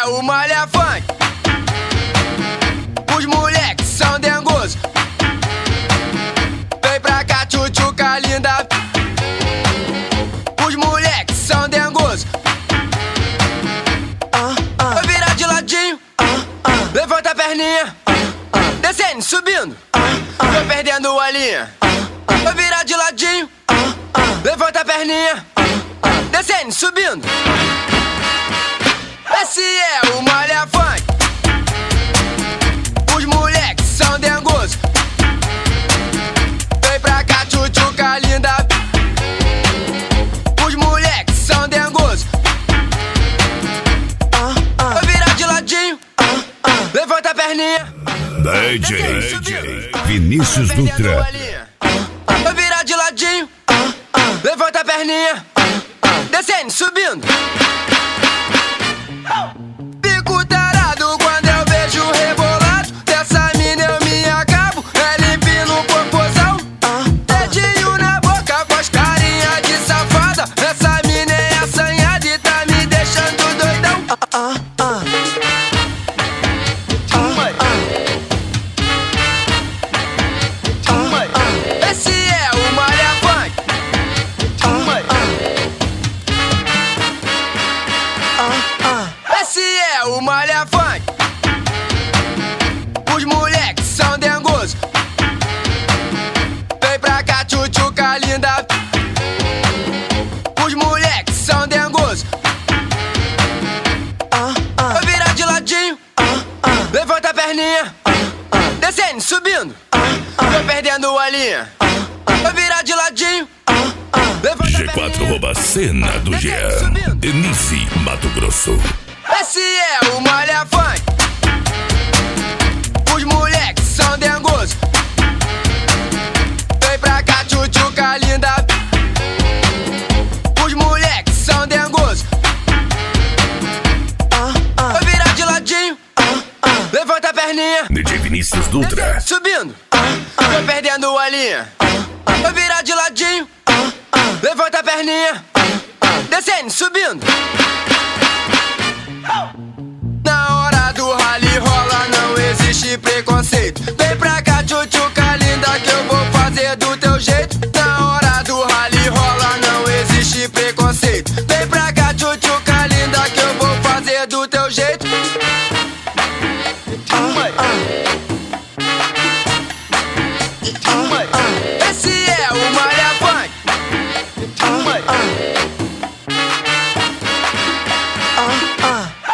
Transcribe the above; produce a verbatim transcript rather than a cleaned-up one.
é o Malha Funk. Os moleques são dengosos. Vem pra cá, tchutchuca linda. Os moleques são dengosos. Vai virar de ladinho. Levanta a perninha. Descendo, subindo. Tô perdendo a linha. Vai virar de ladinho. Levanta a perninha. Descendo, subindo. Esse é o Malha Funk. Os moleques são dengosos. Vem pra cá, tchutchuca linda. Os moleques são dengosos. Vai virar de ladinho. Levanta a perninha. D J Vinícius Dutra. Vai virar de ladinho. Levanta a perninha. Descendo, subindo. Fico tarado quando eu vejo o rebolado dessa mina, eu me acabo. É limpinho no popozão. Dedinho na boca, faz carinha de safada. Essa mina é assanhada e tá me deixando doidão. Esse é o Malha Funk. Esse é o Malha Funk. Os moleques são dengosos. Vem pra cá, tchutchuca linda. Os moleques são dengosos. Vai virar de ladinho. Levanta a perninha. Descendo, subindo. Tô perdendo a linha. Vai virar de ladinho. G quatro rouba cena do Jean. Denise, Mato Grosso. Esse é o Malha Funk. Os moleques são dengosos. Vem pra cá, tchutchuca linda. Os moleques são dengosos. Vai virar de ladinho. Levanta a perninha. D J Vinícius Dutra. Subindo. Tô perdendo a linha. Vai virar de ladinho. Levanta a perninha. Descendo, subindo. Na hora do rally rola, não existe preconceito. Vem pra cá, tchutchuca linda, que eu vou fazer do teu jeito. Na hora do rally rola, não existe preconceito. Vem pra cá, tchutchuca linda, que eu vou fazer do teu jeito. Esse é o Malha Funk.